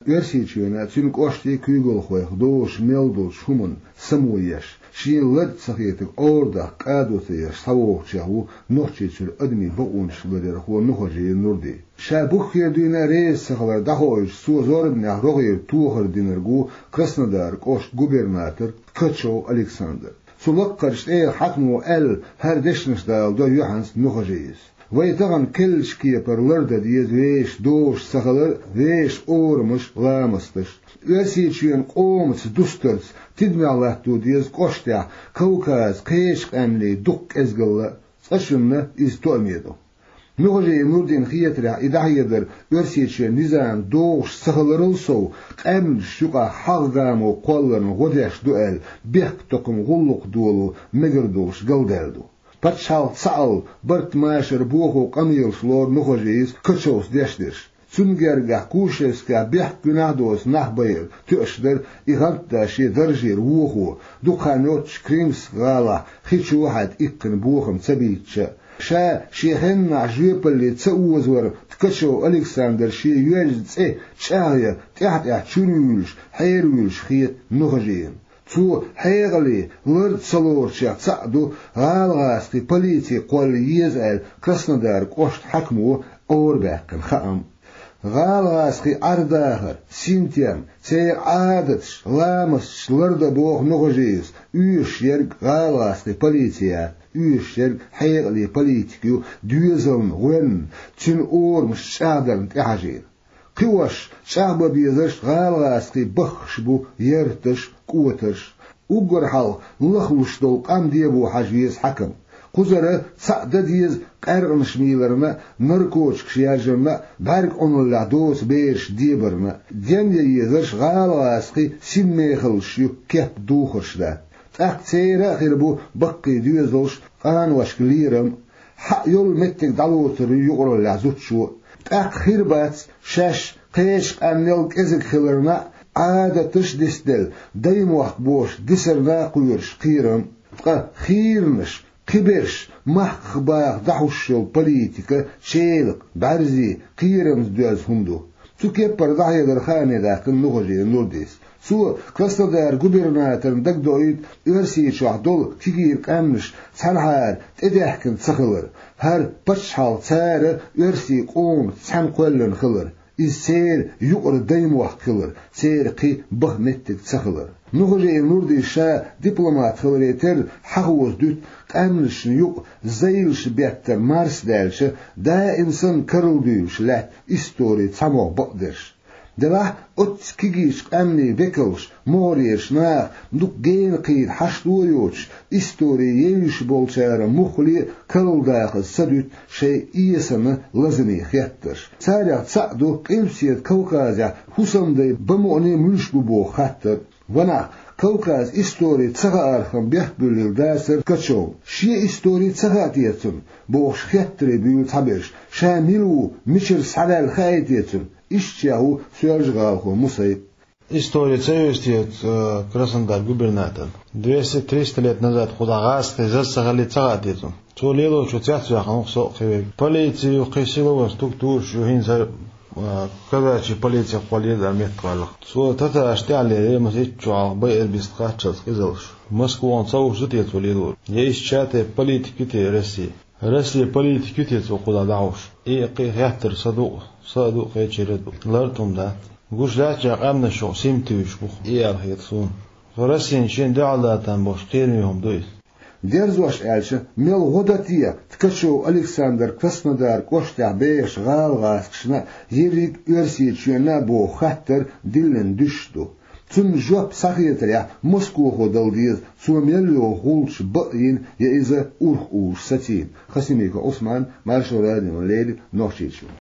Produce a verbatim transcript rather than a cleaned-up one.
يرسيتشونا تنك أشتي كيغل خويخ دوش ميلدو شومن سمويش شين لد صحيتك أوردا قادو تيش سووخ شهو نوحشيتش الأدمي بقونش لدر هو نوحجي النردي شابوخ يردونا ريس سخلر دهوش سو زوربنا رغير توخر دينرغو كراسنودار كوشت губернатор كتشو ألكسندر سلقرش ايه حكمو ال هردشنش دال دو يوحنس نوحجيس ويتغن كلش كيبر لرد ديز ويش دوش سخلر ويش أورمش لامستش ويسيتشين قومت دوسترس تدمع الله دو ديز قشتع كوكاز قيش قاملي دق ازقل سشن از تؤميدو نوغجي نوردين خياترع إدعيدر ويسيتشين نظام دوش سخلرلسو قامل شقا حغامو قولن غدش دوال بيك تقم غلق دولو مگردوش قلدالدو Патшал цал барт машер богу камил шлор нухожис качос дештиш цунгерга кушеска бех кунадос нахбайр тюшдер и ганта ши държир вуху духанот шкримс гала хичу вахад иккн богом цабитча ша шихенна жепли цаузвар ткачо Александр ши юэжце чая тяхтя чунюш хайруш хит нухожин цу хайгали лырд салорча цаду غالغاستي بوليتي قول يزال كراسنودار قشت حكمو أورباكن خام غالغاستي أرداهر سينتيام تير عادتش لامش لرد بوغ نغجيز يوش يرق غالغاستي بوليتيا يوش يرق حيغلي بوليتيكيو دوزن غن تين أور مش شادرن تحجير قوش شعب بيزرش غالغاستي بخشبو يرتش قوتش وقر حال لخوش دول قام ديبو حجيز حكم قزرة سعدة ديز قرن شميلرنا نركوش كشياجرنا بارك اون اللعدوس بيش ديبرنا ديان يزرش غالغاسقي سيميخلشيو كيب دوخرش دا تاق تيرا خيربو بقي ديوزلش قان واشكليرم حق يول متك دالوتر يقر اللعزوتشو تاق خيربات شاش قيش قانيل كزك خلرنا عادة تشدس دل دايم وقت بوش دسرنا قيرش قيرم خيرنش قبرش محق خباق دحوشل بوليتيكا شيلق بعرزي قيرم دوز هندو سو كيبر دحيا درخاني داك النغجي النورديس سو كراسنودار губернатор دك دويد ارسيش وحدول كيغير قامش سنحار تدحكن تسخلر هر بشحال تار ارسي قوم تسن قولن خلر السير يقر دايم واحد خلر سير قي به متك تسخلر نغجي النوردي شا دبلومات خلريتر حقوز دوت قاملش يق زيلش بيتر مارس دالش دا انسان كرل دوش لا استوري تسمو بقدرش دلا ات كيجيش قامني بكلش موريش نا دوك جين قيد حشدويوش استوري يوش بولشار مخلي كرل داخل سدوت شيء إيسان لازمي خياترش سارع تسعدو قيمسيت كوكازيا حسن دي بمعني ملش ببو خاتر ونا كوكاز استوري تسغى أرخم بيحبل داسر كتشو شي استوري تسغى تيتن بوش خياتري بيوت حبش شاملو مشر سعدال خايتيتن إشتياهو سيرجغالخو مصيب. История цеюстиет Краснодар губернатор. двести-триста лет назад худагасты засагали цагатету. Цолело чуцят яхан сохевек. Полицию қисилова структур шухинсар кадачи полиция қоледа метқалық. Со тата аштиале масичуал байер бистқачас кизалш. Москва он сау житет цолело. Есть чаты политики те России. Россия политики те худагауш. И қиятыр садуq صادق خيشردو لارتم ده قوش لاتجا قامنا شو سيمتوش بخ إيال هيتصون فرسين شين دعلا تنبوش قيرميهم دويس ديرزوش ألشة ميل غداتية تكشو ألكسندر كراسنودار كوشتع بيش غال غاسكشنا يريك يرسيتشينا بو خاتر دلن دشتو تم جواب ساخيتريا موسكو خودل ديز سوميليو غولش بقين يا إذا أورخ أوش ساتين خسيميكا عثمان مارشو رادين وليل نوشيتشو